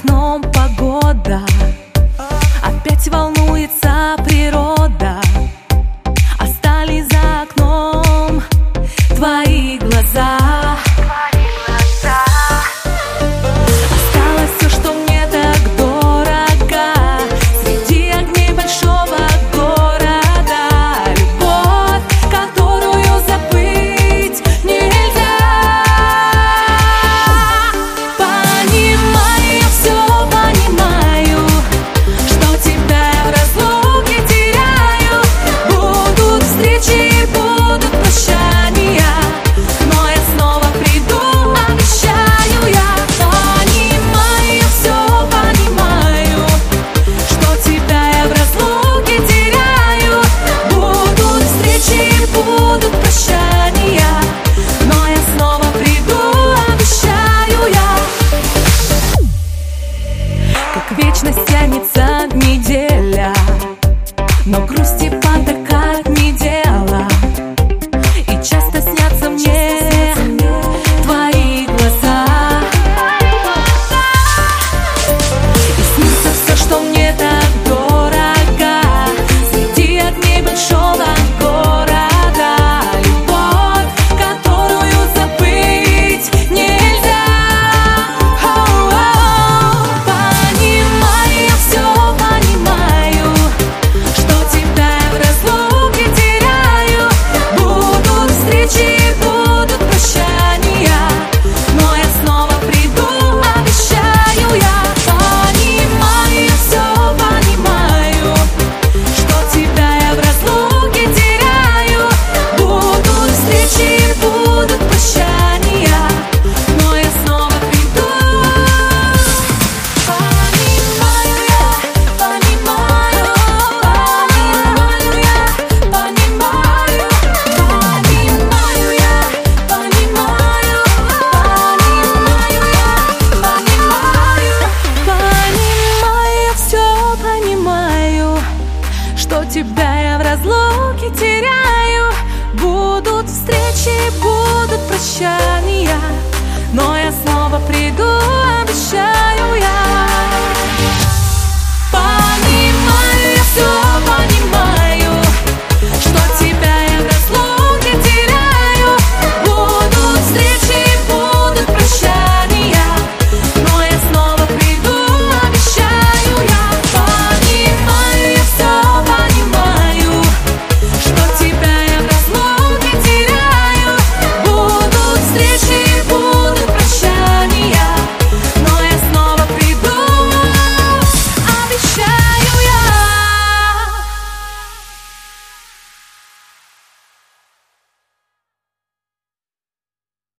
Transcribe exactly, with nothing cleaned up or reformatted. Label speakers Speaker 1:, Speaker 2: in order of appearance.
Speaker 1: окном погода, опять волнуется природа. Остались за окном твои глаза. Осталось все, что мне так дорого, среди огней большого города. Любовь, которую забыть нельзя. Понимаю, все понимаю, что тебя я в разлуке теряю. Будут встречи, будут прощания, но я снова приду, обещаю я. Понимаю, все понимаю, что тебя я в разлуке теряю. Будут встречи, будут прощания, но я снова приду, обещаю я. Как вечность тянется неделя, но грусти потакать не дело. И часто снятся мне твои глаза. И снится все, что мне так дорого, среди огней большого города. Любовь, которую забыть нельзя. Оу-оу. Понимаю, все понимаю, что тебя я в разлуке теряю. Будут встречи, будут прощания, но я снова приду, обещаю я. Понимаю, все понимаю, что тебя я в разлуке теряю. Будут встречи, будут прощания, но я снова приду. Понимаю я, понимаю, понимаю я, понимаю, понимаю я, понимаю, понимаю я, понимаю. Понимаю, все понимаю, что тебя я в разлуке теряю. Будут встречи, будут прощания, но я снова приду, обещаю.